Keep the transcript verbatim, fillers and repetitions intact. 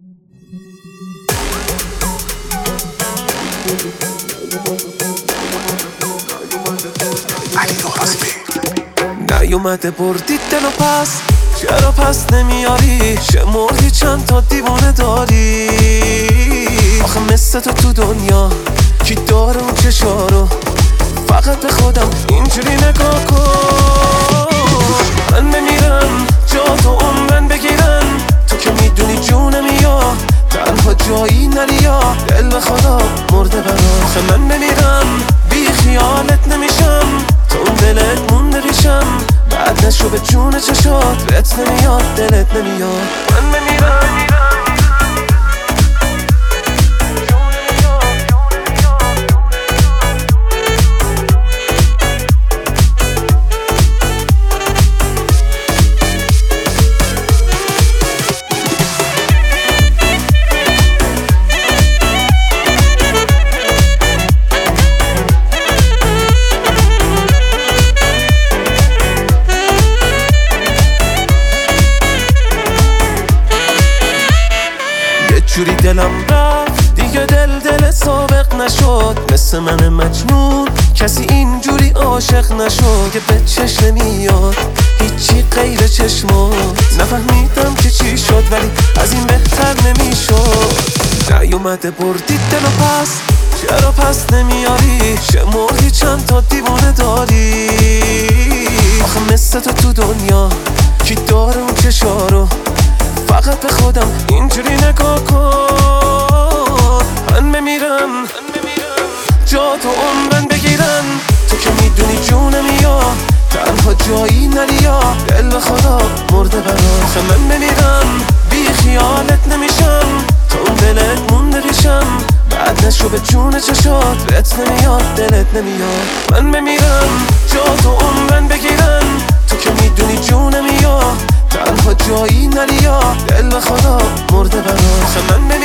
نیومده بردی دلو پس، چرا پس نمیاری؟ شمردی چند تا دیوانه داری؟ آخه مثل تو تو دنیا کی داره اون چشارو؟ فقط به خودم اینجوری نگاه کن. من بمیرم جا تو عمرن بگیرن، تو که میدونی جونم یا تنها جایی نری یا دل به خدا مرده برا. آخه من بمیرم بی خیالت نمیشم، تو اون دلت مونده ریشم، بعد نشو به جون چشات بهت نمیاد دلت نمیاد. من بمیرم جوری دلم رفت دیگه دل دل سابق نشد، مثل من مجنون کسی اینجوری عاشق نشد که به چشم نمیاد هیچی غیر چشمات. نفهمیدم که چی شد ولی از این بهتر نمیشد. نیومده بردی دلو پس، چرا پس نمیاری؟ شمردی چند تا دیوانه داری؟ آخه مثل تو تو دنیا کی داره اون چشارو؟ فقط به خودم اینجوری نگاه کن. من بمیرم جا تو عمرن بگیرن، تو که میدونی جونم یا تنها جایی نری یا دل به خدا مرده برا. آخه من بمیرم بی خیالت نمیشم، تو اون دلت مونده ریشم، بعد نشو به جون چشات بهت نمیاد دلت نمیاد. من بمیرم جا تو عمرن بگیرن، تو که میدونی جونم یا تنها جایی نری یا دل به خدا مرده برا. آخه من